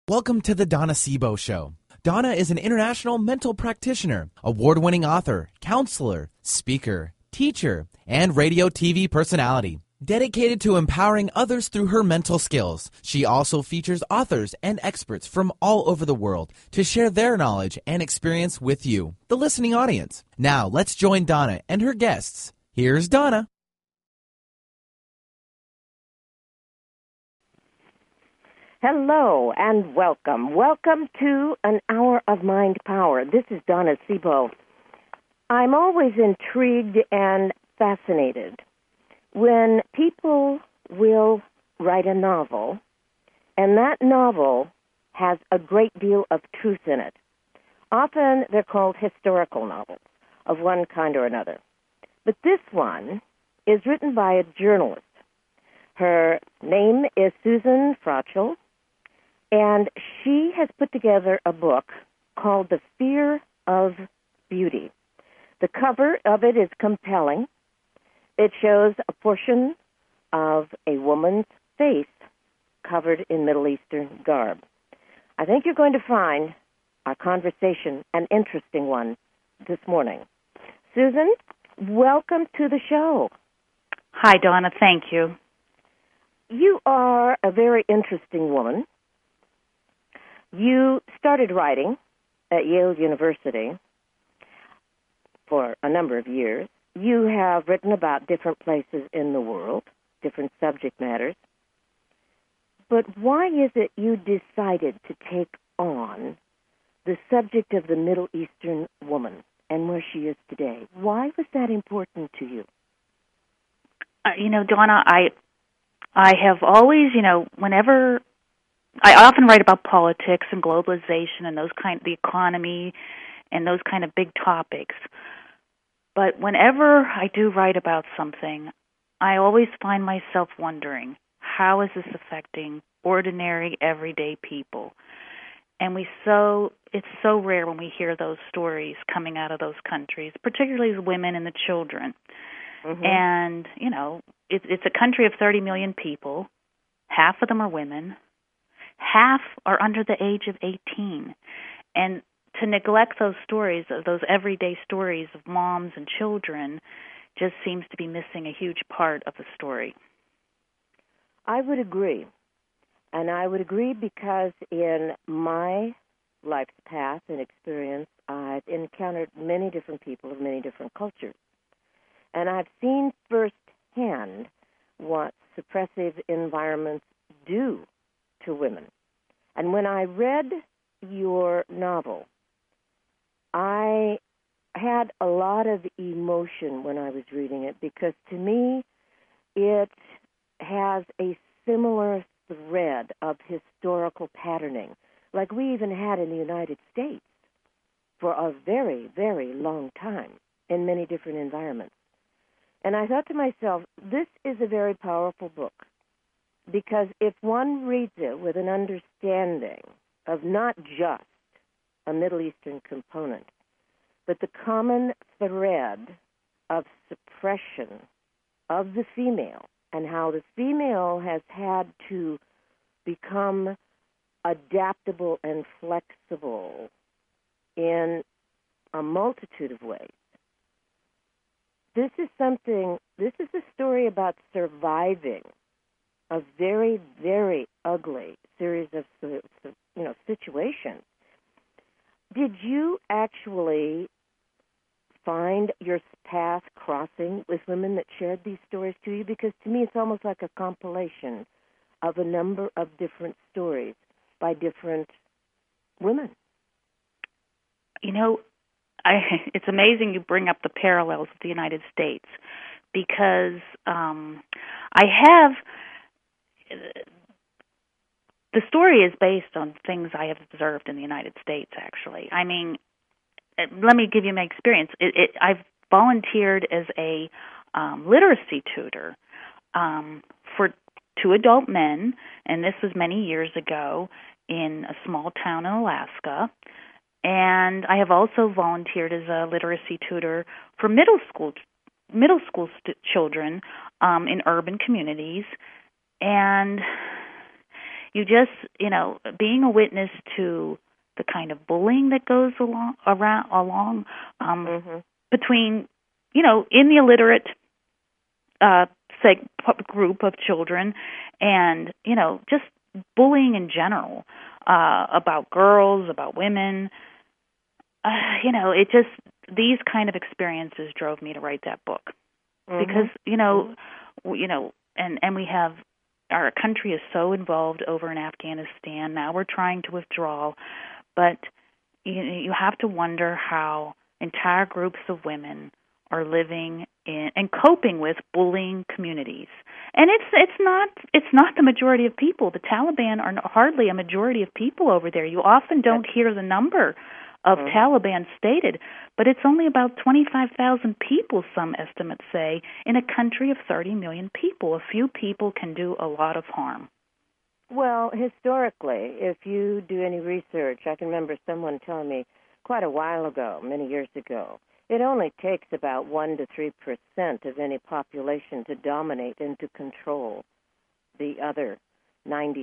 Welcome to the Donna Sebo Show. Donna is an international mental practitioner, award-winning author, counselor, speaker, teacher, and radio TV personality. Dedicated to empowering others through her mental skills, she also features authors and experts from all over the world to share their knowledge and experience with you, the listening audience. Now, let's join Donna and her guests. Here's Donna. Hello and welcome. Welcome to an hour of mind power. This is Donna Sebo. I'm always intrigued and fascinated when people will write a novel, and that novel has a great deal of truth in it. Often they're called historical novels of one kind or another. But this one is written by a journalist. Her name is Susan Frachel, and she has put together a book called The Fear of Beauty. The cover of it is compelling. It shows a portion of a woman's face covered in Middle Eastern garb. I think you're going to find our conversation an interesting one this morning. Susan, welcome to the show. Hi, Donna. Thank you. You are a very interesting woman. You started writing at Yale University for a number of years. You have written about different places in the world, different subject matters. But why is it you decided to take on the subject of the Middle Eastern woman and where she is today? Why was that important to you? Donna, I have always, whenever I often write about politics and globalization and the economy and those kind of big topics. But whenever I do write about something, I always find myself wondering, how is this affecting ordinary, everyday people? And it's so rare when we hear those stories coming out of those countries, particularly the women and the children. Mm-hmm. And, it's a country of 30 million people. Half of them are women. Half are under the age of 18. And to neglect those stories, those everyday stories of moms and children, just seems to be missing a huge part of the story. I would agree. And I would agree because in my life's path and experience, I've encountered many different people of many different cultures. And I've seen firsthand what suppressive environments do to women. And when I read your novel, I had a lot of emotion when I was reading it because to me it has a similar thread of historical patterning like we even had in the United States for a very, very long time in many different environments. And I thought to myself, this is a very powerful book. Because if one reads it with an understanding of not just a Middle Eastern component, but the common thread of suppression of the female and how the female has had to become adaptable and flexible in a multitude of ways. This is a story about surviving a very, very ugly series of, situations. Did you actually find your path crossing with women that shared these stories to you? Because to me, it's almost like a compilation of a number of different stories by different women. It's amazing you bring up the parallels with the United States because the story is based on things I have observed in the United States, actually. I mean, let me give you my experience. I've volunteered as a literacy tutor for two adult men, and this was many years ago in a small town in Alaska. And I have also volunteered as a literacy tutor for middle school children in urban communities. And you just, being a witness to the kind of bullying that goes along between, in the illiterate group of children, and just bullying in general about girls, about women. It just, these kind of experiences drove me to write that book, because and we have, our country is so involved over in Afghanistan. Now we're trying to withdraw, but you have to wonder how entire groups of women are living in and coping with bullying communities. And it's not the majority of people. The Taliban are hardly a majority of people over there. You often don't hear the number of Taliban stated, but it's only about 25,000 people, some estimates say, in a country of 30 million people. A few people can do a lot of harm. Well, historically, if you do any research, I can remember someone telling me quite a while ago, many years ago, it only takes about 1 to 3% of any population to dominate and to control the other 97%.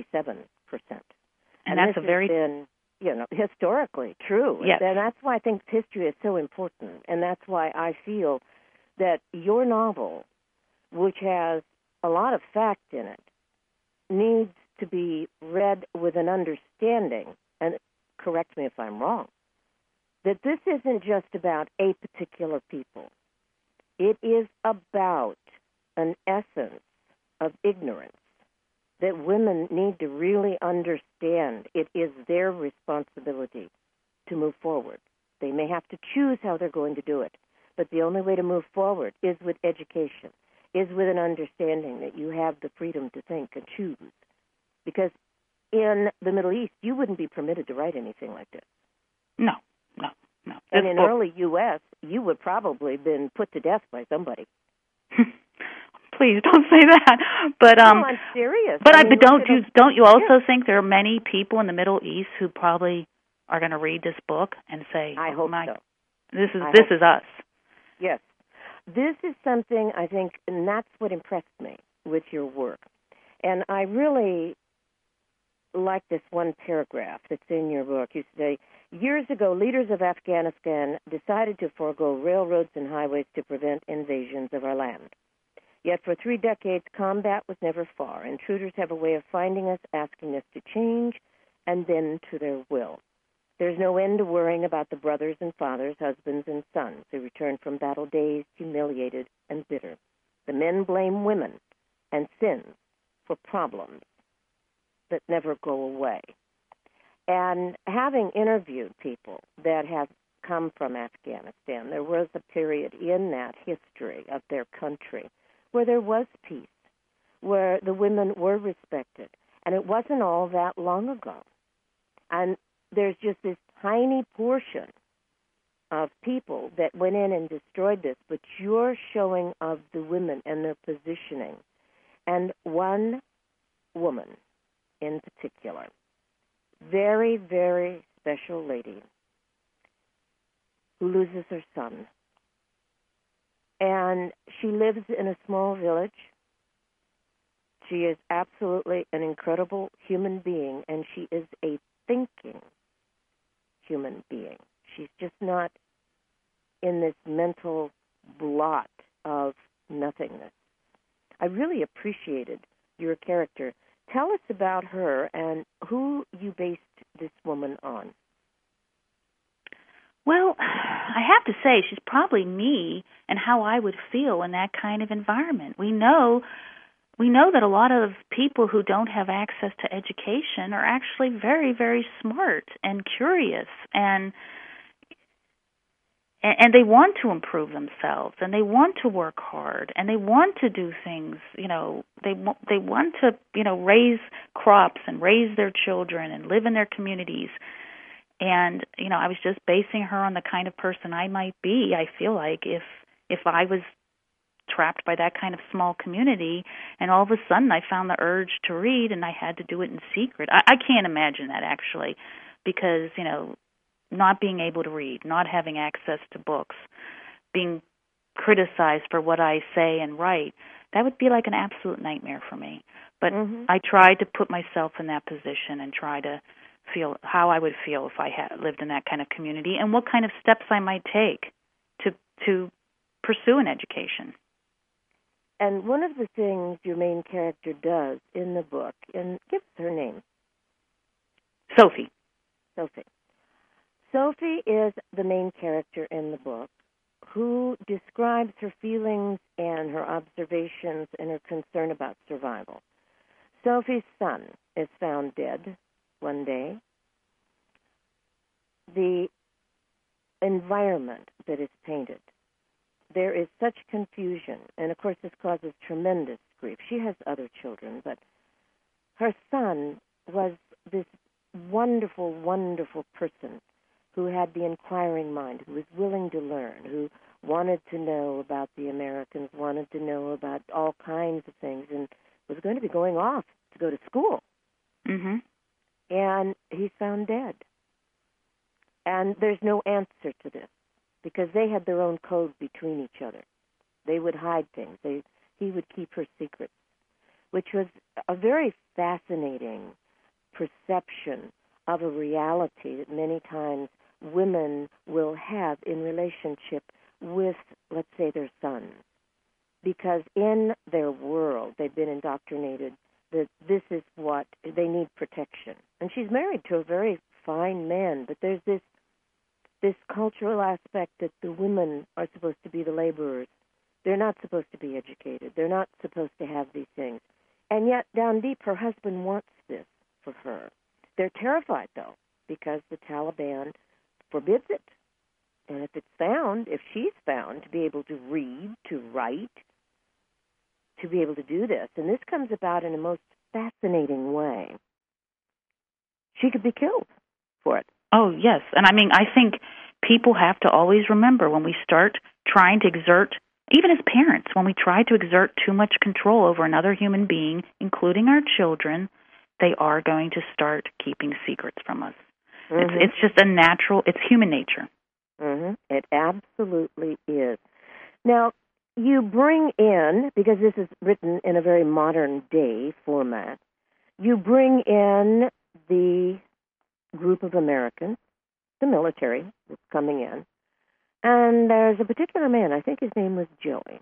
And that's been, historically true. Yes. And that's why I think history is so important. And that's why I feel that your novel, which has a lot of fact in it, needs to be read with an understanding, and correct me if I'm wrong, that this isn't just about a particular people. It is about an essence of ignorance that women need to really understand. It is their responsibility to move forward. They may have to choose how they're going to do it, but the only way to move forward is with education, is with an understanding that you have the freedom to think and choose. Because in the Middle East, you wouldn't be permitted to write anything like this. No. And in early U.S., you would probably been put to death by somebody. Please don't say that. But no, I'm serious. But don't you also think there are many people in the Middle East who probably are going to read this book and say, I hope so. This is us. Yes. This is something, I think, and that's what impressed me with your work. And I really like this one paragraph that's in your book. You say, years ago, leaders of Afghanistan decided to forego railroads and highways to prevent invasions of our land. Yet for 3 decades, combat was never far. Intruders have a way of finding us, asking us to change, and then to their will. There's no end to worrying about the brothers and fathers, husbands and sons who return from battle days humiliated and bitter. The men blame women and sins for problems that never go away. And having interviewed people that have come from Afghanistan, there was a period in that history of their country where there was peace, where the women were respected. And it wasn't all that long ago. And there's just this tiny portion of people that went in and destroyed this, but your showing of the women and their positioning. And one woman in particular, very, very special lady, who loses her son. And she lives in a small village. She is absolutely an incredible human being, and she is a thinking human being. She's just not in this mental blot of nothingness. I really appreciated your character. Tell us about her and who you based this woman on. Well, I have to say she's probably me and how I would feel in that kind of environment. We know that a lot of people who don't have access to education are actually very, very smart and curious, and they want to improve themselves, and they want to work hard, and they want to do things. They want to raise crops and raise their children and live in their communities. And I was just basing her on the kind of person I might be. I feel like if I was trapped by that kind of small community, and all of a sudden I found the urge to read, and I had to do it in secret. I can't imagine that, actually, because, not being able to read, not having access to books, being criticized for what I say and write, that would be like an absolute nightmare for me. But I tried to put myself in that position and try to feel how I would feel if I had lived in that kind of community and what kind of steps I might take to pursue an education. And one of the things your main character does in the book, and give us her name. Sophie. Sophie is the main character in the book who describes her feelings and her observations and her concern about survival. Sophie's son is found dead one day. The environment that is painted, there is such confusion, and of course this causes tremendous grief. She has other children, but her son was this wonderful, wonderful person who had the inquiring mind, who was willing to learn, who wanted to know about the Americans, wanted to know about all kinds of things, and was going to be going off to go to school. Mm-hmm. And he's found dead. And there's no answer to this, because they had their own code between each other. They would hide things. He would keep her secrets, which was a very fascinating perception of a reality that many times women will have in relationship with, let's say, their sons. Because in their world, they've been indoctrinated that this is what, they need protection. And she's married to a very fine man, but there's this cultural aspect that the women are supposed to be the laborers. They're not supposed to be educated. They're not supposed to have these things. And yet, down deep, her husband wants this for her. They're terrified, though, because the Taliban forbids it. And if she's found to be able to read, to write, to be able to do this, and this comes about in a most fascinating way, she could be killed for it. Oh, yes. And I think people have to always remember when we start trying to exert, even as parents, when we try to exert too much control over another human being, including our children, they are going to start keeping secrets from us. Mm-hmm. It's just a natural, it's human nature. Mm-hmm. It absolutely is. Now, you bring in, because this is written in a very modern day format, you bring in the group of Americans, the military that's coming in, and there's a particular man, I think his name was Joey.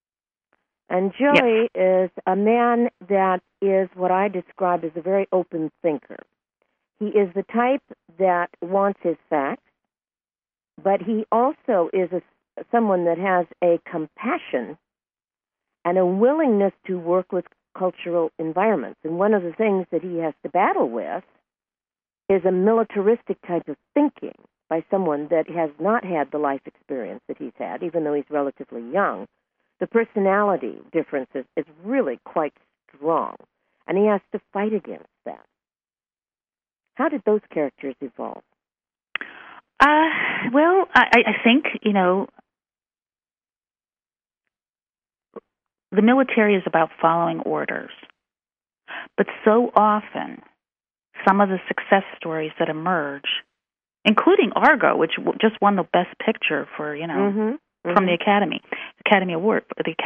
And Joey is a man that is what I describe as a very open thinker. He is the type that wants his facts, but he also is someone that has a compassion and a willingness to work with cultural environments. And one of the things that he has to battle with is a militaristic type of thinking by someone that has not had the life experience that he's had, even though he's relatively young. The personality difference is really quite strong, and he has to fight against that. How did those characters evolve? Well, I think, the military is about following orders. But so often, some of the success stories that emerge, including Argo, which just won the Best Picture for, from the Academy Award.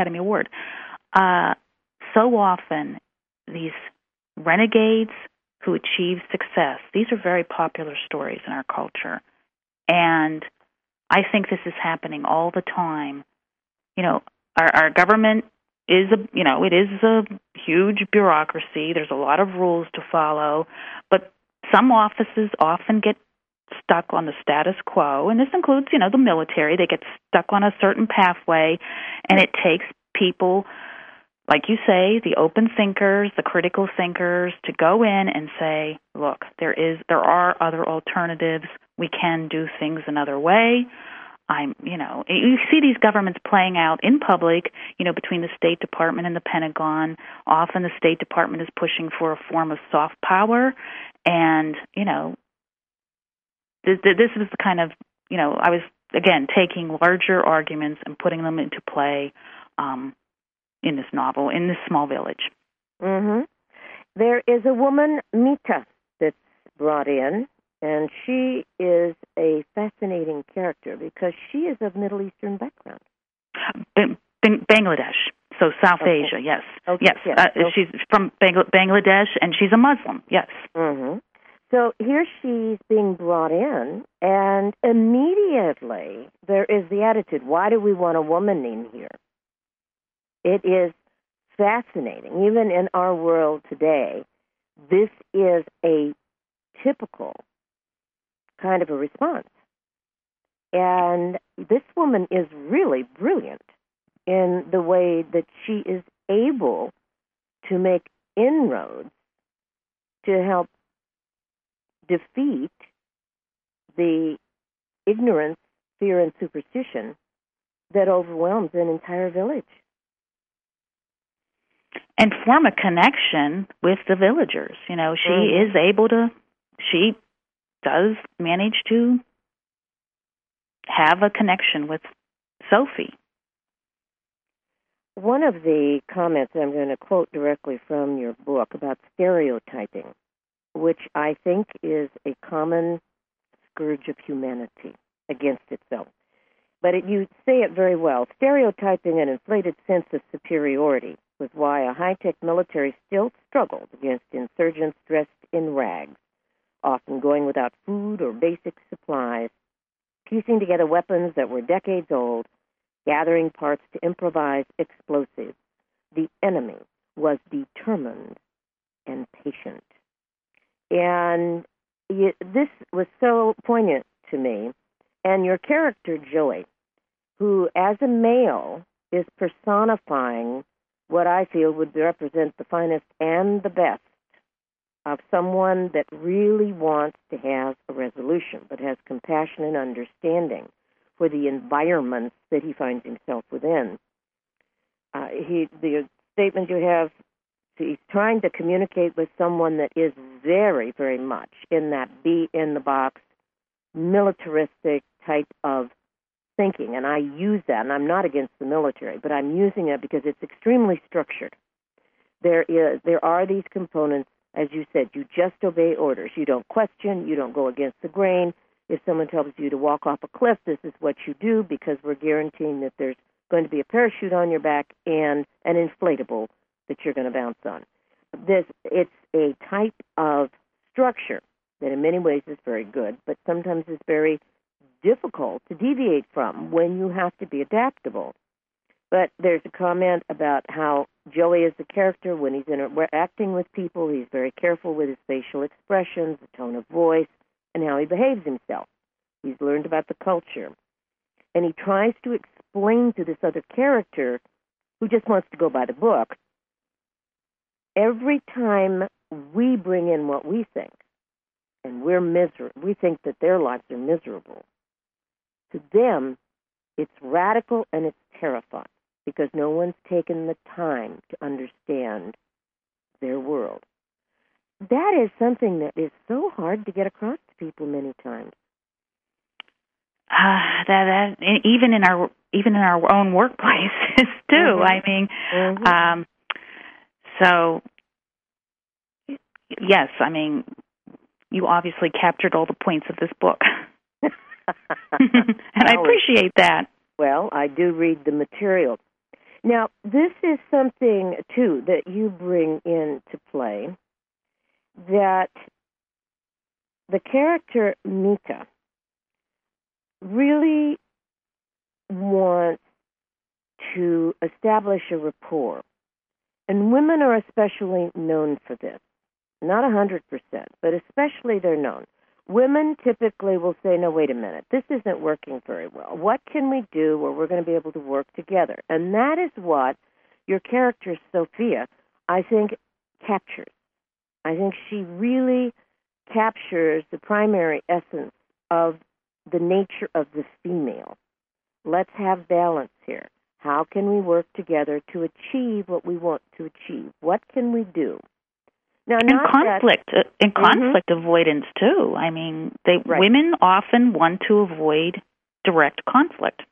So often, these renegades who achieve success, these are very popular stories in our culture. And I think this is happening all the time. Our government is it is a huge bureaucracy. There's a lot of rules to follow, but some offices often get stuck on the status quo, and this includes, the military. They get stuck on a certain pathway, and it takes people, like you say, the open thinkers, the critical thinkers, to go in and say, look, there are other alternatives. We can do things another way. You see these governments playing out in public, between the State Department and the Pentagon. Often the State Department is pushing for a form of soft power, and, this is the kind of, I was, again, taking larger arguments and putting them into play in this novel, in this small village. Mm-hmm. There is a woman, Mita, that's brought in, and she is a fascinating character because she is of Middle Eastern background. Bangladesh. So South Okay. Asia, yes. Okay, Yes, yes. she's from Bangladesh, and she's a Muslim, yes. Mm-hmm. So here she's being brought in, and immediately there is the attitude, why do we want a woman in here? It is fascinating. Even in our world today, this is a typical kind of a response. And this woman is really brilliant in the way that she is able to make inroads to help defeat the ignorance, fear, and superstition that overwhelms an entire village. And form a connection with the villagers. You know, she does manage to have a connection with Sophie. One of the comments I'm going to quote directly from your book about stereotyping, which I think is a common scourge of humanity against itself. But you say it very well. Stereotyping an inflated sense of superiority was why a high-tech military still struggled against insurgents dressed in rags, often going without food or basic supplies, piecing together weapons that were decades old, gathering parts to improvise explosives. The enemy was determined and patient. And this was so poignant to me. And your character, Joey, who as a male is personifying what I feel would represent the finest and the best of someone that really wants to have a resolution, but has compassion and understanding for the environments that he finds himself within. The statement you have, he's trying to communicate with someone that is very, very much in that be-in-the-box, militaristic type of thinking, and I use that, and I'm not against the military, but I'm using it because it's extremely structured. There are these components, as you said, you just obey orders. You don't question, you don't go against the grain. If someone tells you to walk off a cliff, this is what you do because we're guaranteeing that there's going to be a parachute on your back and an inflatable that you're going to bounce on. It's a type of structure that in many ways is very good, but sometimes is very difficult to deviate from when you have to be adaptable. But there's a comment about how Joey is the character when he's interacting with people. He's very careful with his facial expressions, the tone of voice, and how he behaves himself. He's learned about the culture. And he tries to explain to this other character who just wants to go by the book, every time we bring in what we think, and we think that their lives are miserable, to them, it's radical and it's terrifying because no one's taken the time to understand their world. That is something that is so hard to get across to people many times. That even in our own workplaces too. Mm-hmm. I mean, so yes, I mean, you obviously captured all the points of this book. And I appreciate that. Well, I do read the material. Now, this is something, too, that you bring into play, that the character Mika really wants to establish a rapport. And women are especially known for this. Not 100%, but especially they're known. Women typically will say, no, wait a minute, this isn't working very well. What can we do where we're going to be able to work together? And that is what your character, Sophia, I think, captures. I think she really captures the primary essence of the nature of the female. Let's have balance here. How can we work together to achieve what we want to achieve? What can we do? Now, conflict avoidance too. I mean, women often want to avoid direct conflict.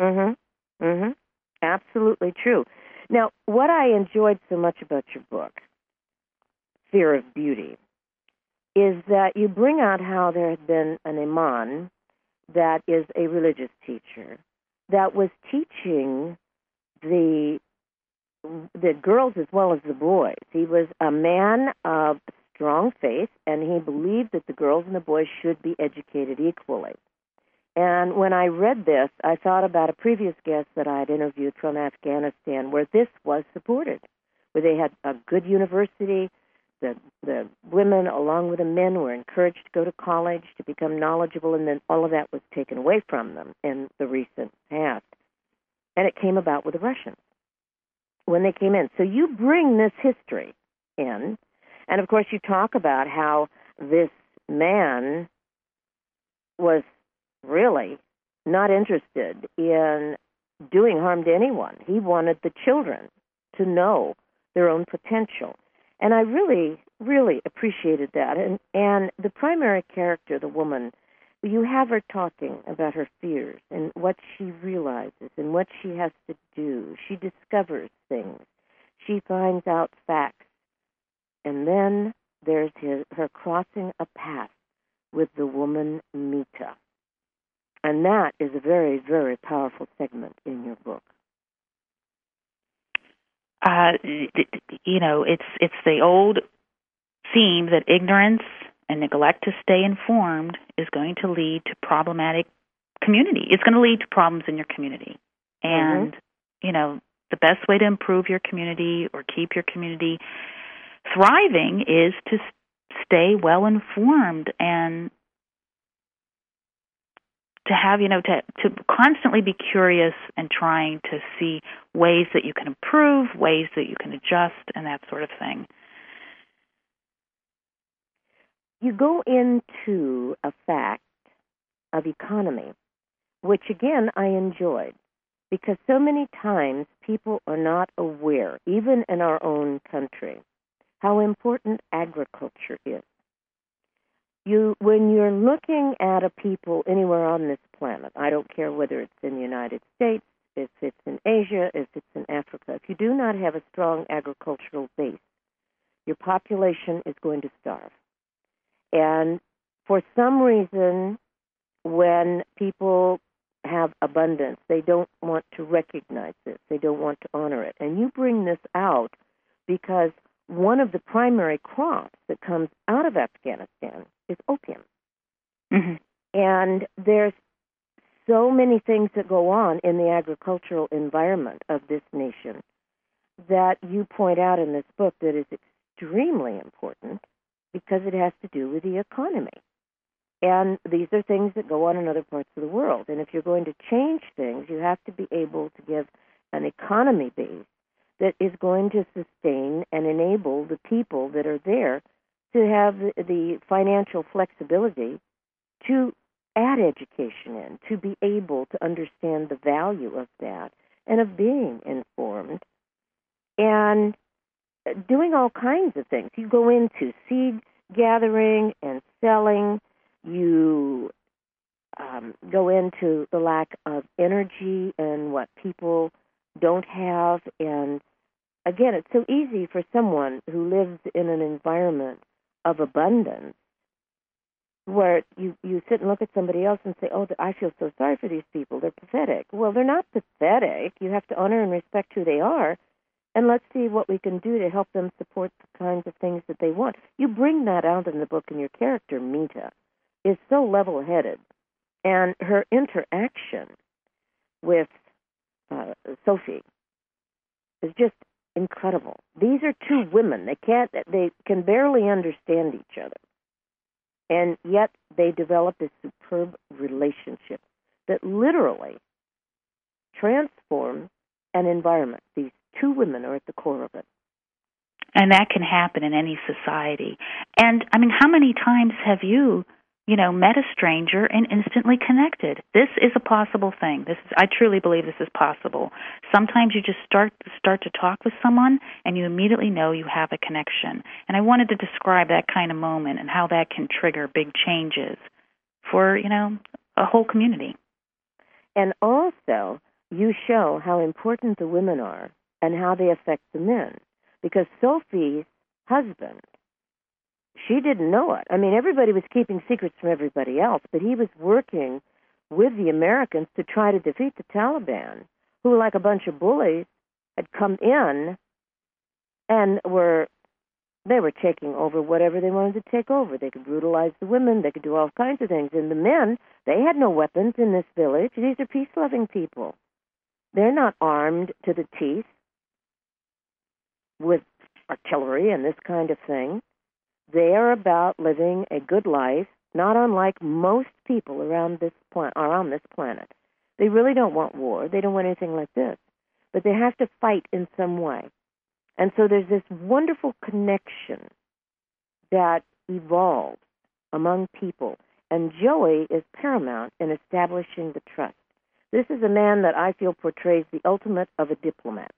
Absolutely true. Now, what I enjoyed so much about your book, Fear of Beauty, is that you bring out how there had been an imam that is a religious teacher that was teaching the the girls as well as the boys. He was a man of strong faith, and he believed that the girls and the boys should be educated equally. And when I read this, I thought about a previous guest that I had interviewed from Afghanistan where this was supported, where they had a good university. The women, along with the men, were encouraged to go to college, to become knowledgeable, and then all of that was taken away from them in the recent past. And it came about with the Russians when they came in. So you bring this history in, and of course you talk about how this man was really not interested in doing harm to anyone. He wanted the children to know their own potential. And I really, really appreciated that. And the primary character, the woman, you have her talking about her fears and what she realizes and what she has to do. She discovers things. She finds out facts. And then there's her crossing a path with the woman Mita. And that is a very, very powerful segment in your book. It's the old theme that ignorance and neglect to stay informed is going to lead to problematic community. It's going to lead to problems in your community. And, the best way to improve your community or keep your community thriving is to stay well informed and to have, to constantly be curious and trying to see ways that you can improve, ways that you can adjust, and that sort of thing. You go into a fact of economy, which, again, I enjoyed, because so many times people are not aware, even in our own country, how important agriculture is. When you're looking at a people anywhere on this planet, I don't care whether it's in the United States, if it's in Asia, if it's in Africa, if you do not have a strong agricultural base, your population is going to starve. And for some reason, when people have abundance, they don't want to recognize this. They don't want to honor it. And you bring this out because one of the primary crops that comes out of Afghanistan is opium. Mm-hmm. And there's so many things that go on in the agricultural environment of this nation that you point out in this book that is extremely important because it has to do with the economy. And these are things that go on in other parts of the world. And if you're going to change things, you have to be able to give an economy base that is going to sustain and enable the people that are there to have the financial flexibility to add education in, to be able to understand the value of that and of being informed and doing all kinds of things. You go into seed gathering and selling. You go into the lack of energy and what people don't have. And again, it's so easy for someone who lives in an environment of abundance where you sit and look at somebody else and say, oh, I feel so sorry for these people. They're pathetic. Well, they're not pathetic. You have to honor and respect who they are. And let's see what we can do to help them support the kinds of things that they want. You bring that out in the book, and your character, Mita, is so level-headed. And her interaction with Sophie is just incredible. These are two women. They can barely understand each other. And yet they develop this superb relationship that literally transforms an environment. These two women are at the core of it. And that can happen in any society. And, I mean, how many times have you met a stranger and instantly connected? This is a possible thing. I truly believe this is possible. Sometimes you just start to talk with someone and you immediately know you have a connection. And I wanted to describe that kind of moment and how that can trigger big changes for, a whole community. And also, you show how important the women are and how they affect the men. Because Sophie's husband, she didn't know it. I mean, everybody was keeping secrets from everybody else, but he was working with the Americans to try to defeat the Taliban, who were like a bunch of bullies had come in and they were taking over whatever they wanted to take over. They could brutalize the women. They could do all kinds of things. And the men, they had no weapons in this village. These are peace-loving people. They're not armed to the teeth with artillery and this kind of thing. They are about living a good life, not unlike most people around this planet. They really don't want war. They don't want anything like this. But they have to fight in some way. And so there's this wonderful connection that evolves among people. And Joey is paramount in establishing the trust. This is a man that I feel portrays the ultimate of a diplomat.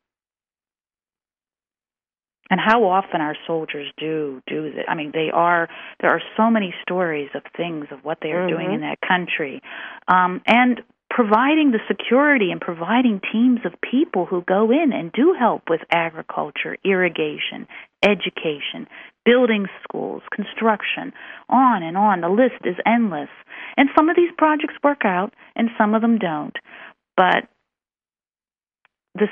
And how often our soldiers do that. I mean, there are so many stories of things of what they are doing in that country. And providing the security and providing teams of people who go in and do help with agriculture, irrigation, education, building schools, construction, on and on. The list is endless. And some of these projects work out and some of them don't. But this,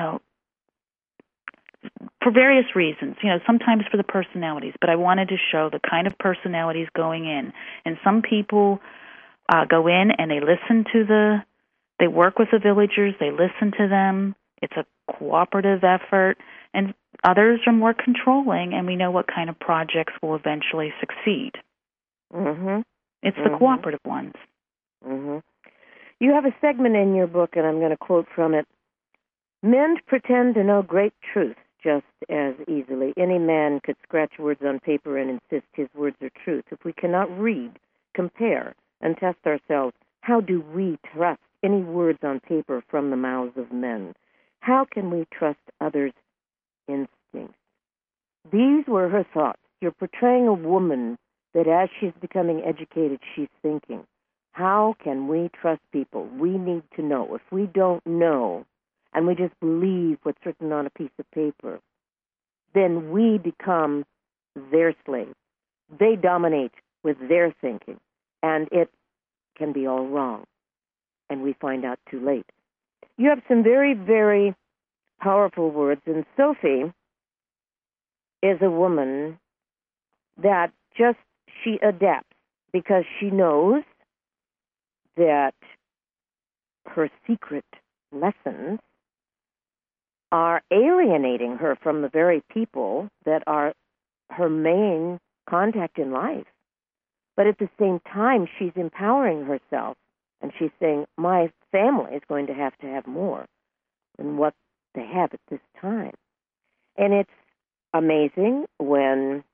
for various reasons, sometimes for the personalities, but I wanted to show the kind of personalities going in. And some people go in and they work with the villagers, they listen to them, it's a cooperative effort, and others are more controlling, and we know what kind of projects will eventually succeed. It's the cooperative ones. You have a segment in your book, and I'm going to quote from it. Men pretend to know great truth just as easily. Any man could scratch words on paper and insist his words are truth. If we cannot read, compare, and test ourselves, how do we trust any words on paper from the mouths of men? How can we trust others' instincts? These were her thoughts. You're portraying a woman that as she's becoming educated, she's thinking, how can we trust people? We need to know. If we don't know, and we just believe what's written on a piece of paper, then we become their slaves. They dominate with their thinking, and it can be all wrong, and we find out too late. You have some very, very powerful words, and Sophie is a woman that she adapts because she knows that her secret lessons are alienating her from the very people that are her main contact in life. But at the same time, she's empowering herself, and she's saying, my family is going to have more than what they have at this time. And it's amazing when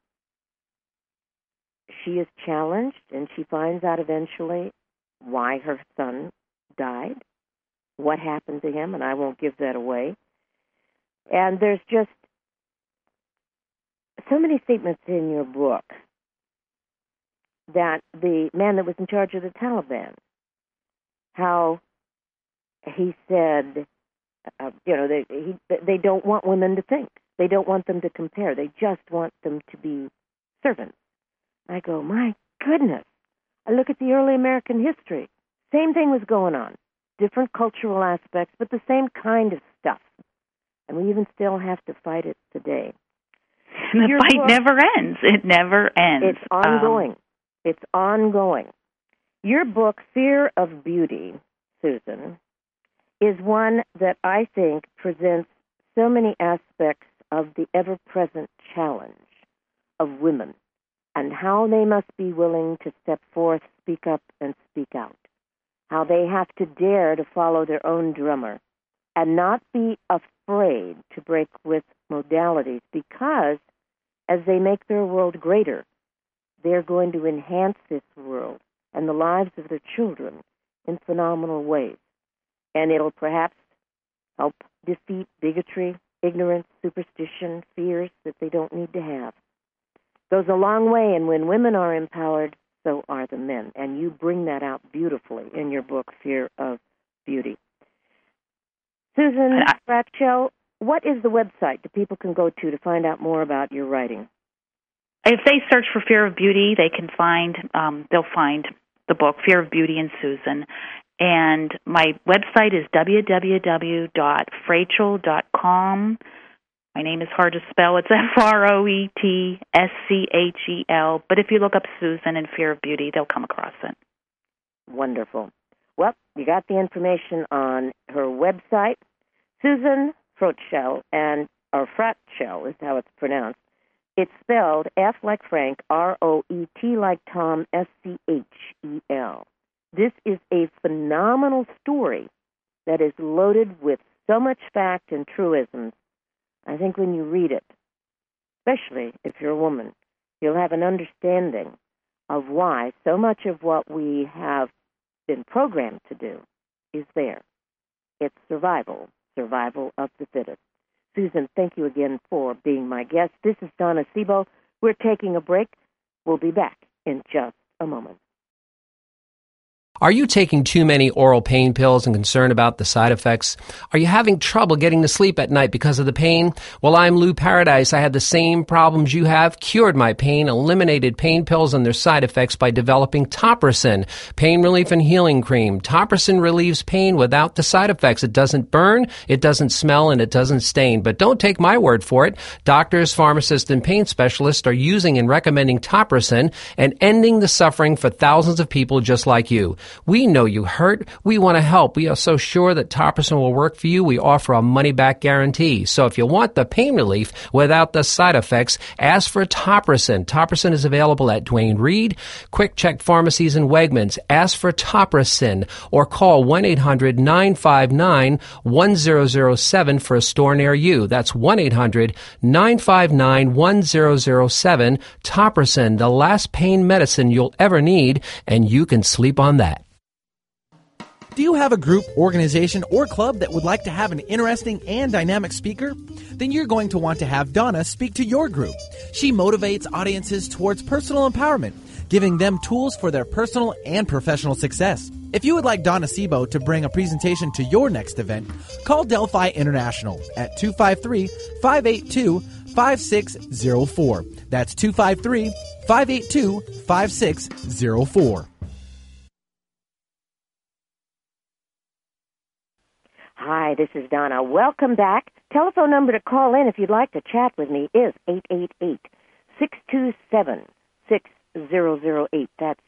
she is challenged and she finds out eventually why her son died, what happened to him, and I won't give that away. And there's just so many statements in your book that the man that was in charge of the Taliban, how he said, they don't want women to think. They don't want them to compare. They just want them to be servants. I go, my goodness. I look at the early American history. Same thing was going on. Different cultural aspects, but the same kind of stuff. And we even still have to fight it today. And the fight never ends. It never ends. It's ongoing. It's ongoing. Your book, Fear of Beauty, Susan, is one that I think presents so many aspects of the ever-present challenge of women and how they must be willing to step forth, speak up, and speak out. How they have to dare to follow their own drummer and not be afraid to break with modalities, because as they make their world greater, they're going to enhance this world and the lives of their children in phenomenal ways. And it'll perhaps help defeat bigotry, ignorance, superstition, fears that they don't need to have. Goes a long way, and when women are empowered, so are the men. And you bring that out beautifully in your book, Fear of Beauty. Susan Rachel, what is the website that people can go to find out more about your writing? If they search for Fear of Beauty, they can find they'll find the book Fear of Beauty and Susan. And my website is www.froetschel.com. My name is hard to spell. It's Froetschel. But if you look up Susan and Fear of Beauty, they'll come across it. Wonderful. Well, you got the information on her website, Susan Froetschel, or Froetschel is how it's pronounced. It's spelled F like Frank, R-O-E-T like Tom, S-C-H-E-L. This is a phenomenal story that is loaded with so much fact and truisms. I think when you read it, especially if you're a woman, you'll have an understanding of why so much of what we have been programmed to do is there. It's survival of the fittest. Susan, thank you again for being my guest. This is Donna Sebo. We're taking a break. We'll be back in just a moment. Are you taking too many oral pain pills and concerned about the side effects? Are you having trouble getting to sleep at night because of the pain? Well, I'm Lou Paradise. I had the same problems you have, cured my pain, eliminated pain pills and their side effects by developing Topricin, pain relief and healing cream. Topricin relieves pain without the side effects. It doesn't burn, it doesn't smell, and it doesn't stain. But don't take my word for it. Doctors, pharmacists, and pain specialists are using and recommending Topricin and ending the suffering for thousands of people just like you. We know you hurt. We want to help. We are so sure that Topricin will work for you. We offer a money-back guarantee. So if you want the pain relief without the side effects, ask for Topricin. Topricin is available at Duane Reade, Quick Check Pharmacies, and Wegmans. Ask for Topricin or call 1-800-959-1007 for a store near you. That's 1-800-959-1007. Topricin, the last pain medicine you'll ever need, and you can sleep on that. Do you have a group, organization, or club that would like to have an interesting and dynamic speaker? Then you're going to want to have Donna speak to your group. She motivates audiences towards personal empowerment, giving them tools for their personal and professional success. If you would like Donna Sebo to bring a presentation to your next event, call Delphi International at 253-582-5604. That's 253-582-5604. Hi, this is Donna. Welcome back. Telephone number to call in if you'd like to chat with me is 888-627-6008. That's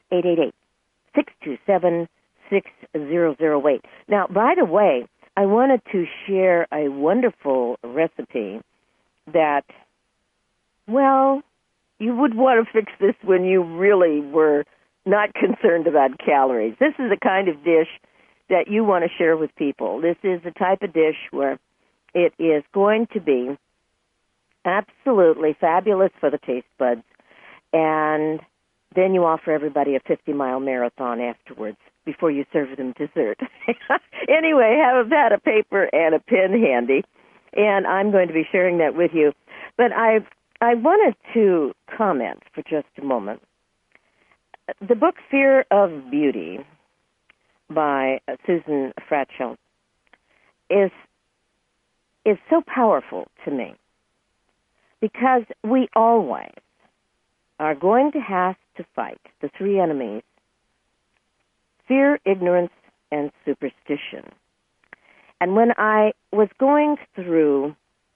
888-627-6008. Now, by the way, I wanted to share a wonderful recipe that, well, you would want to fix this when you really were not concerned about calories. This is the kind of dish that you want to share with people. This is the type of dish where it is going to be absolutely fabulous for the taste buds, and then you offer everybody a 50-mile marathon afterwards before you serve them dessert. Anyway, have a paper and a pen handy, and I'm going to be sharing that with you. But I wanted to comment for just a moment. The book Fear of Beauty by Susan Froetschel is so powerful to me because we always are going to have to fight the three enemies: fear, ignorance, and superstition. And when I was going through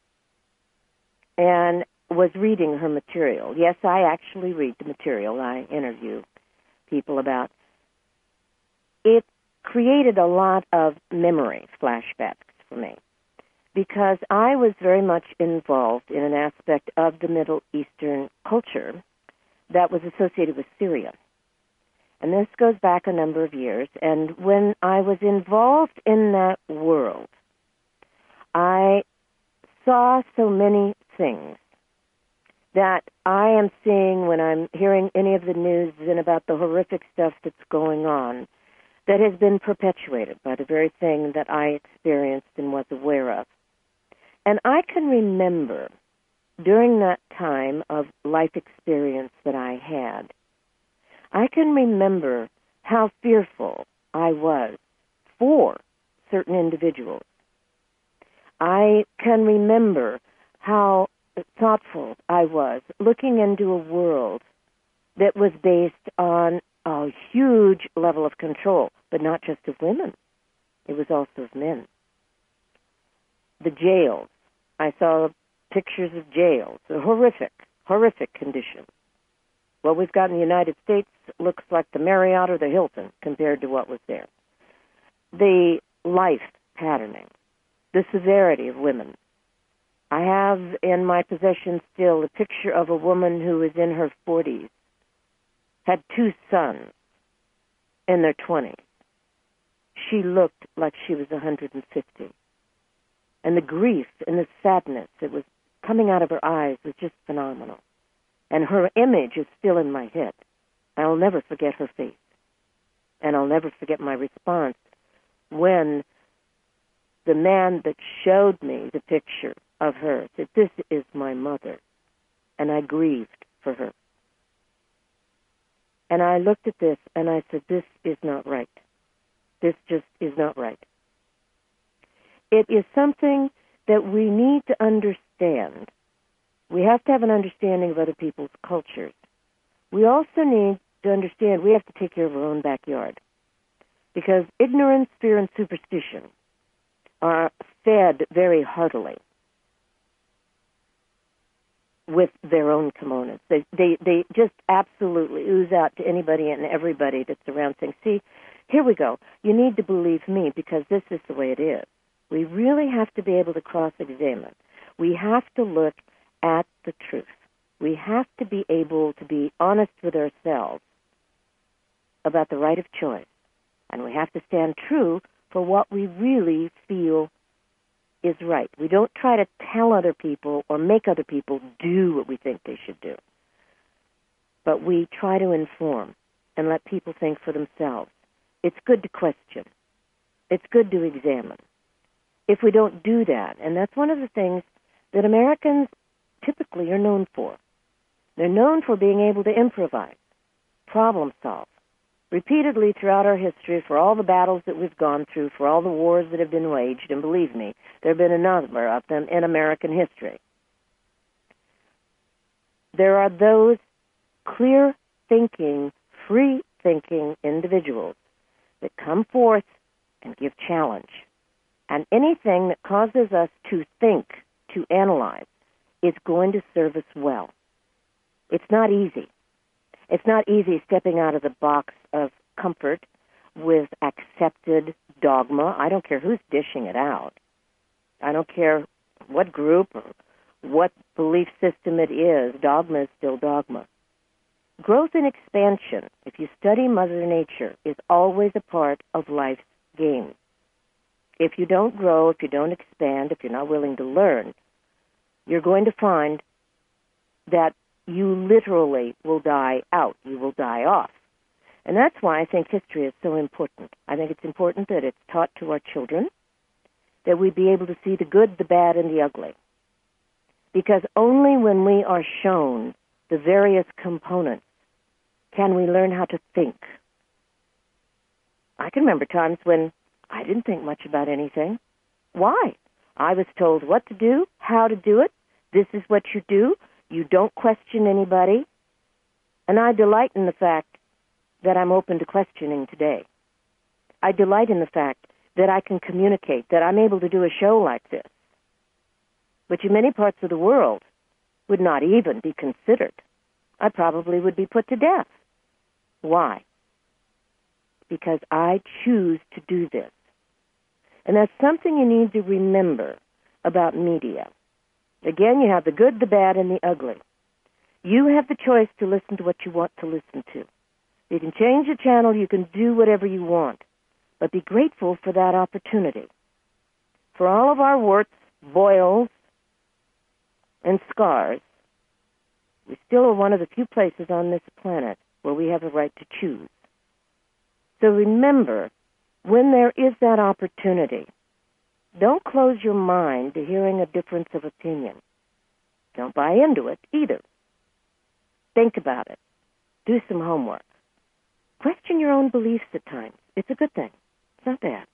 and was reading her material, yes, I actually read the material I interview people about, it created a lot of memory flashbacks for me because I was very much involved in an aspect of the Middle Eastern culture that was associated with Syria. And this goes back a number of years. And when I was involved in that world, I saw so many things that I am seeing when I'm hearing any of the news and about the horrific stuff that's going on that has been perpetuated by the very thing that I experienced and was aware of. And I can remember during that time of life experience that I had, I can remember how fearful I was for certain individuals. I can remember how thoughtful I was looking into a world that was based on a huge level of control, but not just of women. It was also of men. The jails. I saw pictures of jails. A horrific condition. What we've got in the United States looks like the Marriott or the Hilton compared to what was there. The life patterning, the severity of women. I have in my possession still a picture of a woman who was in her 40s, had 2 sons in their 20s. She looked like she was 150. And the grief and the sadness that was coming out of her eyes was just phenomenal. And her image is still in my head. I'll never forget her face. And I'll never forget my response when the man that showed me the picture of her said, "This is my mother." And I grieved for her. And I looked at this and I said, this is not right. This just is not right. It is something that we need to understand. We have to have an understanding of other people's cultures. We also need to understand we have to take care of our own backyard. Because ignorance, fear, and superstition are fed very heartily with their own kimonos. They just absolutely ooze out to anybody and everybody that's around saying, see, here we go. You need to believe me because this is the way it is. We really have to be able to cross-examine. We have to look at the truth. We have to be able to be honest with ourselves about the right of choice. And we have to stand true for what we really feel is right. We don't try to tell other people or make other people do what we think they should do. But we try to inform and let people think for themselves. It's good to question. It's good to examine. If we don't do that, and that's one of the things that Americans typically are known for. They're known for being able to improvise, problem solve. Repeatedly throughout our history, for all the battles that we've gone through, for all the wars that have been waged, and believe me, there have been a number of them in American history. There are those clear-thinking, free-thinking individuals that come forth and give challenge. And anything that causes us to think, to analyze, is going to serve us well. It's not easy. It's not easy stepping out of the box of comfort with accepted dogma. I don't care who's dishing it out. I don't care what group or what belief system it is. Dogma is still dogma. Growth and expansion, if you study Mother Nature, is always a part of life's game. If you don't grow, if you don't expand, if you're not willing to learn, you're going to find that you literally will die out. You will die off. And that's why I think history is so important. I think it's important that it's taught to our children, that we be able to see the good, the bad, and the ugly. Because only when we are shown the various components can we learn how to think. I can remember times when I didn't think much about anything. Why? I was told what to do, how to do it. This is what you do. You don't question anybody. And I delight in the fact that I'm open to questioning today. I delight in the fact that I can communicate, that I'm able to do a show like this, which in many parts of the world would not even be considered. I probably would be put to death. Why? Because I choose to do this. And that's something you need to remember about media. Again, you have the good, the bad, and the ugly. You have the choice to listen to what you want to listen to. You can change the channel, you can do whatever you want, but be grateful for that opportunity. For all of our warts, boils, and scars, we still are one of the few places on this planet where we have a right to choose. So remember, when there is that opportunity, don't close your mind to hearing a difference of opinion. Don't buy into it either. Think about it. Do some homework. Question your own beliefs at times. It's a good thing. It's not bad.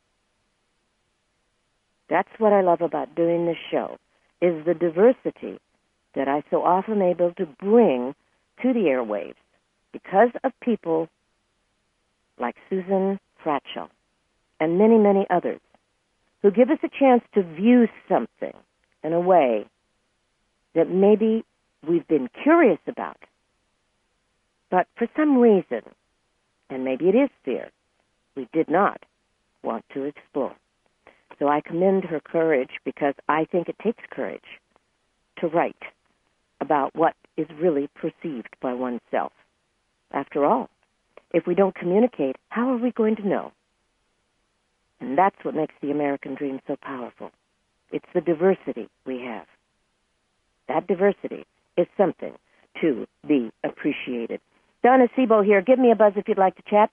That's what I love about doing this show, is the diversity that I so often am able to bring to the airwaves because of people like Susan Pratchell, and many, many others, who give us a chance to view something in a way that maybe we've been curious about, but for some reason, and maybe it is fear, we did not want to explore. So I commend her courage, because I think it takes courage to write about what is really perceived by oneself. After all, if we don't communicate, how are we going to know? And that's what makes the American dream so powerful. It's the diversity we have. That diversity is something to be appreciated. Donna Sebo here. Give me a buzz if you'd like to chat,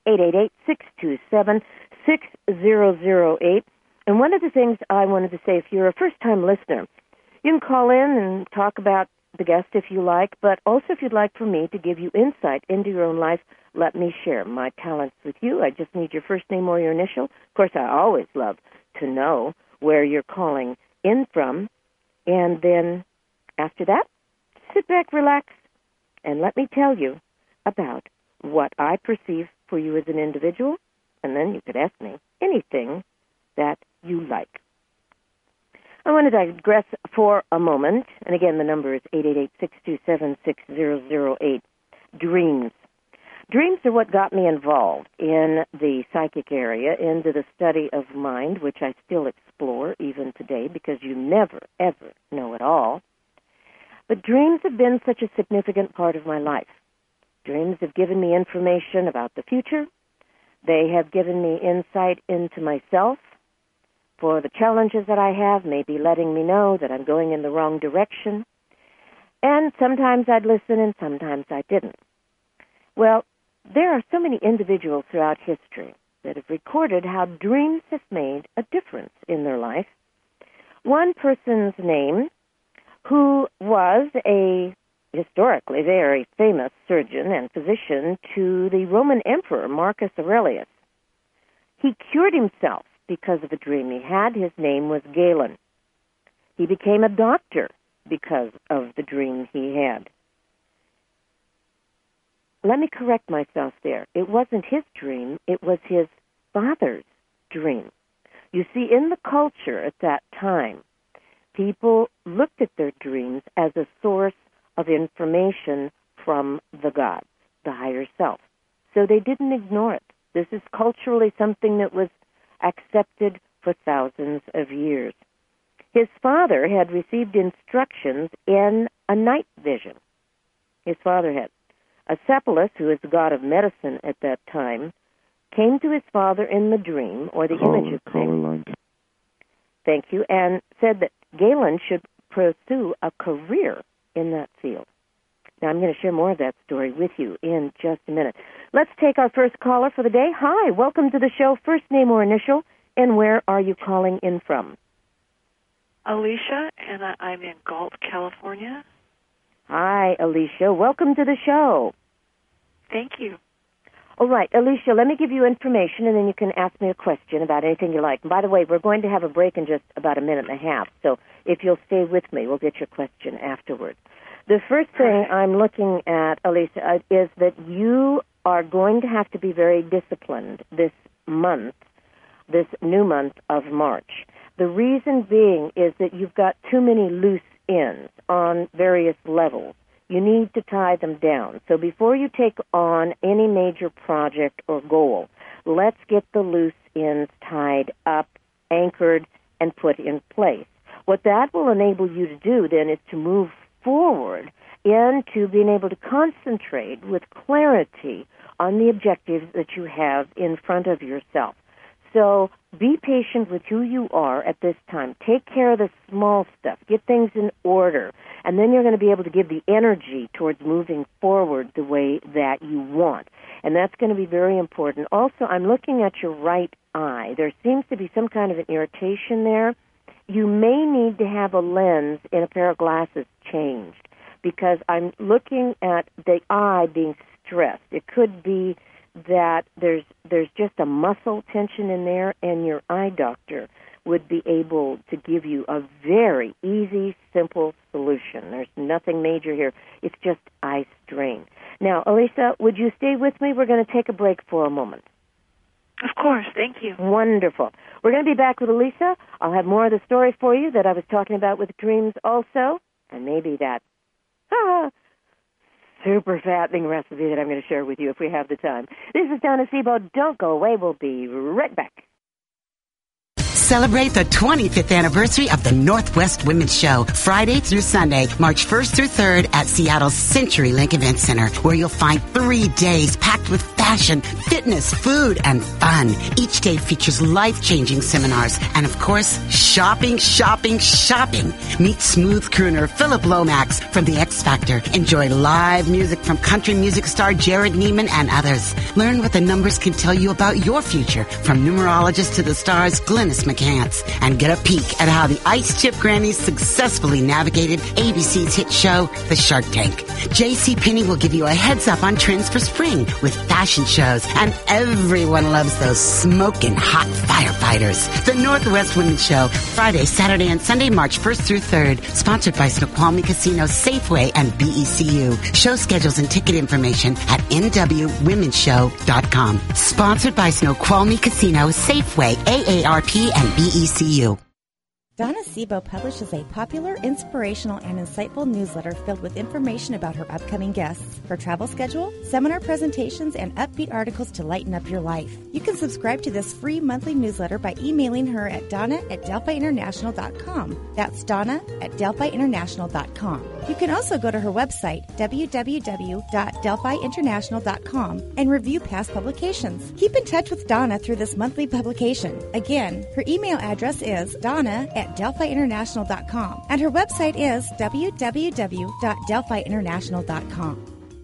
888-627-6008. And one of the things I wanted to say, if you're a first-time listener, you can call in and talk about the guest if you like, but also if you'd like for me to give you insight into your own life, let me share my talents with you. I just need your first name or your initial. Of course, I always love to know where you're calling in from. And then after that, sit back, relax, and let me tell you about what I perceive for you as an individual, and then you could ask me anything that you like. I want to digress for a moment, and again, the number is 888-627-6008. Dreams. Dreams are what got me involved in the psychic area, into the study of mind, which I still explore even today, because you never, ever know it all. But dreams have been such a significant part of my life. Dreams have given me information about the future. They have given me insight into myself, for the challenges that I have, maybe letting me know that I'm going in the wrong direction. And sometimes I'd listen and sometimes I didn't. Well, there are so many individuals throughout history that have recorded how dreams have made a difference in their life. One person's name, who was a historically very famous surgeon and physician to the Roman Emperor Marcus Aurelius. He cured himself because of a dream he had. His name was Galen. He became a doctor because of the dream he had. Let me correct myself there. It wasn't his dream, it was his father's dream. You see, in the culture at that time, people looked at their dreams as a source of information from the gods, the higher self. So they didn't ignore it. This is culturally something that was accepted for thousands of years. His father had received instructions in a night vision. His father had. Acephalus, who is the god of medicine at that time, came to his father in the dream, or the image of him. Thank you, and said that Galen should pursue a career in that field. Now, I'm going to share more of that story with you in just a minute. Let's take our first caller for the day. Hi, welcome to the show. First name or initial, and where are you calling in from? Alicia, and I'm in Galt, California. Hi, Alicia. Welcome to the show. Thank you. All right, Alicia, let me give you information, and then you can ask me a question about anything you like. And by the way, we're going to have a break in just about a minute and a half, so if you'll stay with me, we'll get your question afterwards. The first thing I'm looking at, Alicia, is that you are going to have to be very disciplined this month, this new month of March. The reason being is that you've got too many loose ends on various levels. You need to tie them down. So before you take on any major project or goal, let's get the loose ends tied up, anchored, and put in place. What that will enable you to do then is to move forward into being able to concentrate with clarity on the objectives that you have in front of yourself. So be patient with who you are at this time. Take care of the small stuff. Get things in order. And then you're going to be able to give the energy towards moving forward the way that you want. And that's going to be very important. Also, I'm looking at your right eye. There seems to be some kind of an irritation there. You may need to have a lens in a pair of glasses changed, because I'm looking at the eye being stressed. It could be that there's just a muscle tension in there, and your eye doctor would be able to give you a very easy, simple solution. There's nothing major here. It's just eye strain. Now, Elisa, would you stay with me? We're going to take a break for a moment. Of course. Thank you. Wonderful. We're going to be back with Alicia. I'll have more of the story for you that I was talking about with dreams also, and maybe that super fattening recipe that I'm going to share with you if we have the time. This is Donna Sebo. Don't go away. We'll be right back. Celebrate the 25th anniversary of the Northwest Women's Show, Friday through Sunday, March 1st through 3rd at Seattle's CenturyLink Event Center, where you'll find 3 days packed with fashion, fitness, food, and fun. Each day features life-changing seminars and, of course, shopping, shopping, shopping. Meet smooth crooner Philip Lomax from The X Factor. Enjoy live music from country music star Jared Neiman and others. Learn what the numbers can tell you about your future, from numerologist to the stars Glynis McCants, and get a peek at how the Ice Chip Grannies successfully navigated ABC's hit show, The Shark Tank. JCPenney will give you a heads up on trends for spring with fashion shows, and everyone loves those smoking hot firefighters. The Northwest Women's Show, Friday, Saturday, and Sunday, March 1st through 3rd, sponsored by Snoqualmie Casino, Safeway, and BECU. Show schedules and ticket information at nwwomenshow.com. Sponsored by Snoqualmie Casino, Safeway, AARP, and BECU. Donna Sebo publishes a popular, inspirational, and insightful newsletter filled with information about her upcoming guests, her travel schedule, seminar presentations, and upbeat articles to lighten up your life. You can subscribe to this free monthly newsletter by emailing her at donna@delphiinternational.com. That's donna@delphiinternational.com. You can also go to her website, www.delphiinternational.com, and review past publications. Keep in touch with Donna through this monthly publication. Again, her email address is donna@delphiinternational.com, and her website is www.delphiinternational.com.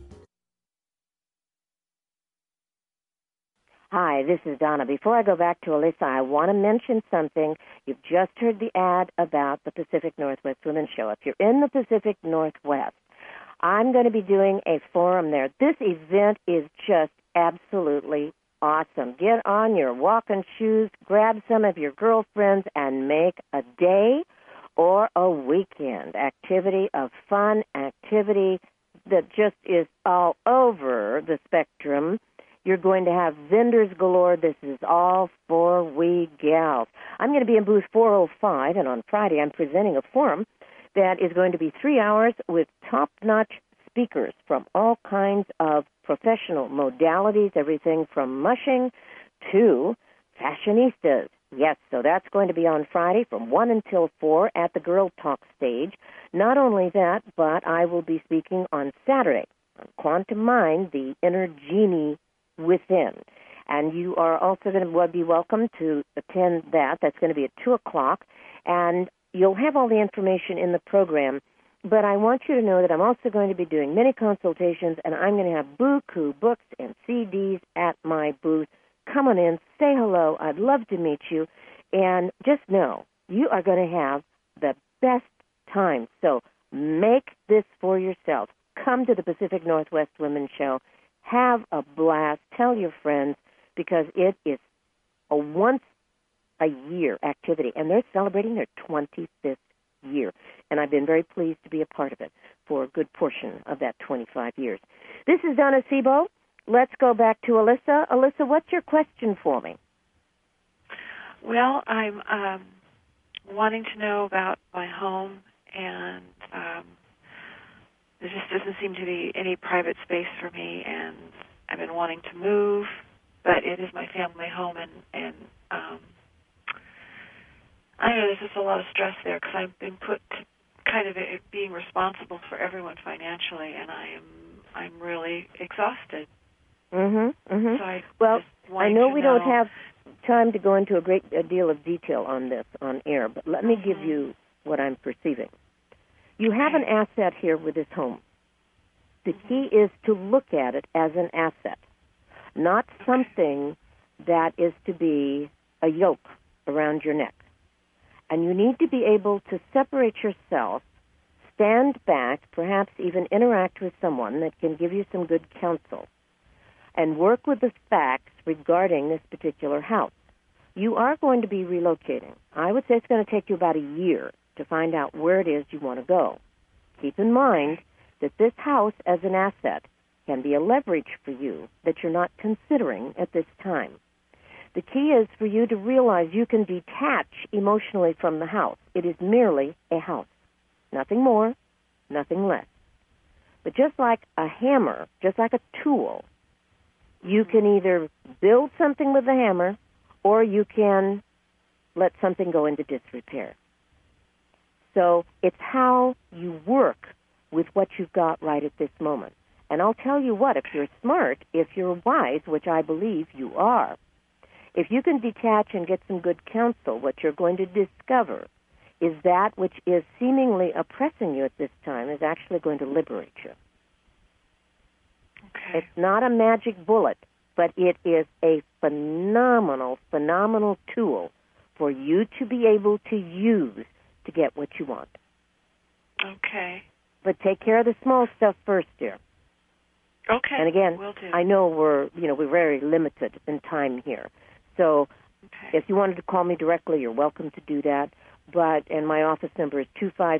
Hi, this is Donna. Before I go back to Alyssa, I want to mention something. You've just heard the ad about the Pacific Northwest Women's Show. If you're in the Pacific Northwest, I'm going to be doing a forum there. This event is just absolutely awesome. Get on your walking shoes, grab some of your girlfriends, and make a day or a weekend activity of fun, activity that just is all over the spectrum. You're going to have vendors galore. This is all for we gals. I'm going to be in booth 405, and on Friday I'm presenting a forum that is going to be 3 hours with top-notch speakers from all kinds of professional modalities, everything from mushing to fashionistas. Yes, so that's going to be on Friday from 1 until 4 at the Girl Talk stage. Not only that, but I will be speaking on Saturday on Quantum Mind, the Inner Genie Within. And you are also going to be welcome to attend that. That's going to be at 2 o'clock. And you'll have all the information in the program. But I want you to know that I'm also going to be doing many consultations, and I'm going to have buku books and CDs at my booth. Come on in, say hello. I'd love to meet you. And just know you are going to have the best time. So make this for yourself. Come to the Pacific Northwest Women's Show. Have a blast. Tell your friends, because it is a once-a-year activity, and they're celebrating their 25th year. And I've been very pleased to be a part of it for a good portion of that 25 years. This is Donna Sebo. Let's go back to Alyssa. Alyssa, what's your question for me? Well, I'm wanting to know about my home, and there just doesn't seem to be any private space for me, and I've been wanting to move, but it is my family home, and I know there's just a lot of stress there because I've been put to kind of being responsible for everyone financially, and I'm really exhausted. Mm-hmm. Mm-hmm. So I know we don't have time to go into a great deal of detail on this on air, but let me give you what I'm perceiving. You have an asset here with this home. The key is to look at it as an asset, not something that is to be a yoke around your neck. And you need to be able to separate yourself, stand back, perhaps even interact with someone that can give you some good counsel, and work with the facts regarding this particular house. You are going to be relocating. I would say it's going to take you about a year to find out where it is you want to go. Keep in mind that this house as an asset can be a leverage for you that you're not considering at this time. The key is for you to realize you can detach emotionally from the house. It is merely a house. Nothing more, nothing less. But just like a hammer, just like a tool, you can either build something with the hammer or you can let something go into disrepair. So it's how you work with what you've got right at this moment. And I'll tell you what, if you're smart, if you're wise, which I believe you are, if you can detach and get some good counsel, what you're going to discover is that which is seemingly oppressing you at this time is actually going to liberate you. Okay. It's not a magic bullet, but it is a phenomenal, phenomenal tool for you to be able to use to get what you want. Okay. But take care of the small stuff first, dear. Okay. And again, Will do. I know we're very limited in time here. So if you wanted to call me directly, you're welcome to do that. And my office number is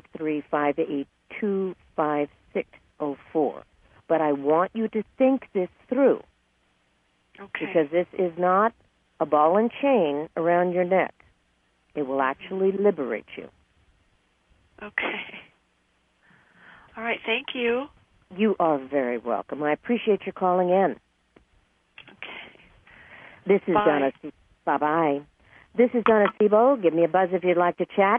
253-582-5604. But I want you to think this through. Okay. Because this is not a ball and chain around your neck. It will actually liberate you. Okay. All right. Thank you. You are very welcome. I appreciate your calling in. Okay. This is Bye. Donna. Bye-bye. This is Donna Sebo. Give me a buzz if you'd like to chat.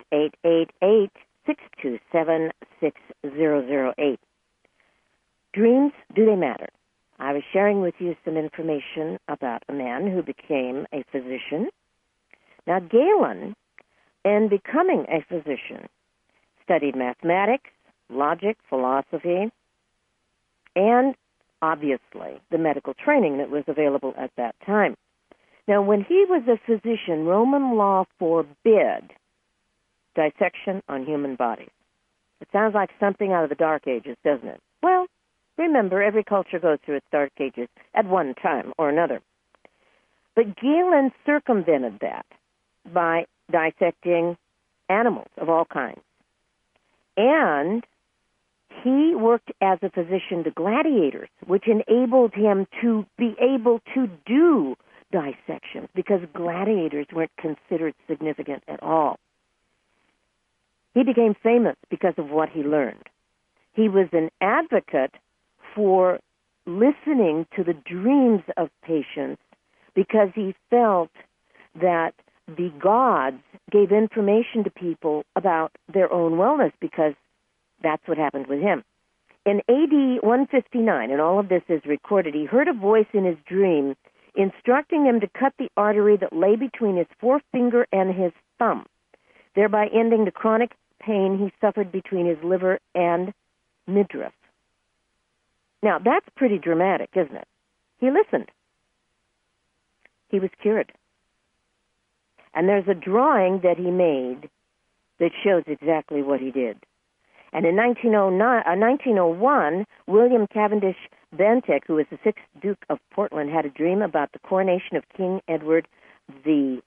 888-627-6008. Dreams, do they matter? I was sharing with you some information about a man who became a physician. Now, Galen, in becoming a physician, studied mathematics, logic, philosophy, and obviously the medical training that was available at that time. Now, when he was a physician, Roman law forbid dissection on human bodies. It sounds like something out of the Dark Ages, doesn't it? Well, remember, every culture goes through its Dark Ages at one time or another. But Galen circumvented that by dissecting animals of all kinds. And he worked as a physician to gladiators, which enabled him to be able to do dissections because gladiators weren't considered significant at all. He became famous because of what he learned. He was an advocate for listening to the dreams of patients because he felt that the gods gave information to people about their own wellness because that's what happened with him. In AD 159, and all of this is recorded, he heard a voice in his dream instructing him to cut the artery that lay between his forefinger and his thumb, thereby ending the chronic pain he suffered between his liver and midriff. Now, that's pretty dramatic, isn't it? He listened. He was cured. And there's a drawing that he made that shows exactly what he did. And in 1901, William Cavendish Bentinck, who was the 6th Duke of Portland, had a dream about the coronation of King Edward VII.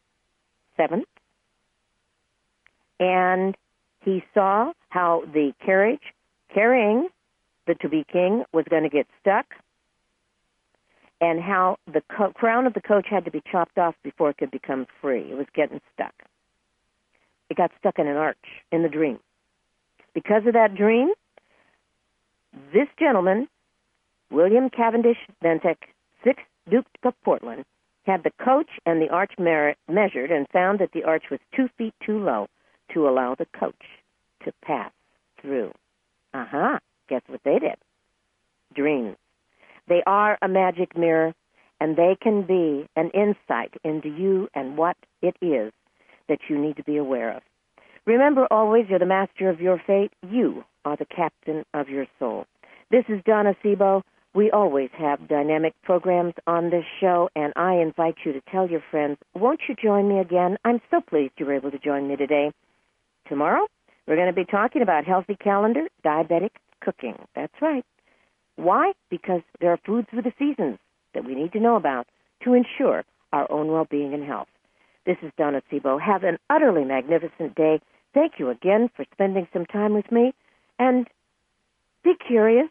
And he saw how the carriage carrying the to-be king was going to get stuck, and how the crown of the coach had to be chopped off before it could become free. It was getting stuck. It got stuck in an arch in the dream. Because of that dream, this gentleman, William Cavendish Bentinck, 6th Duke of Portland, had the coach and the arch measured and found that the arch was 2 feet too low to allow the coach to pass through. Guess what they did? Dreams. They are a magic mirror, and they can be an insight into you and what it is that you need to be aware of. Remember always, you're the master of your fate. You are the captain of your soul. This is Donna Sebo. We always have dynamic programs on this show, and I invite you to tell your friends, won't you join me again? I'm so pleased you were able to join me today. Tomorrow, we're going to be talking about healthy calendar, diabetic cooking. That's right. Why? Because there are foods for the seasons that we need to know about to ensure our own well-being and health. This is Donna Sebo. Have an utterly magnificent day. Thank you again for spending some time with me. And be curious.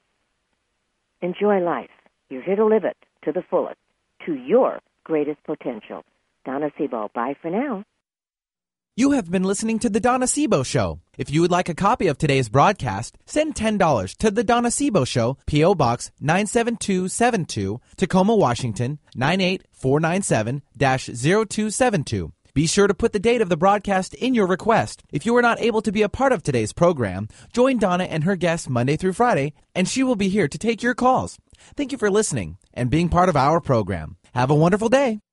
Enjoy life. You're here to live it to the fullest, to your greatest potential. Donna Sebo. Bye for now. You have been listening to The Donna Sebo Show. If you would like a copy of today's broadcast, send $10 to The Donna Sebo Show, P.O. Box 97272, Tacoma, Washington, 98497-0272. Be sure to put the date of the broadcast in your request. If you are not able to be a part of today's program, join Donna and her guests Monday through Friday, and she will be here to take your calls. Thank you for listening and being part of our program. Have a wonderful day.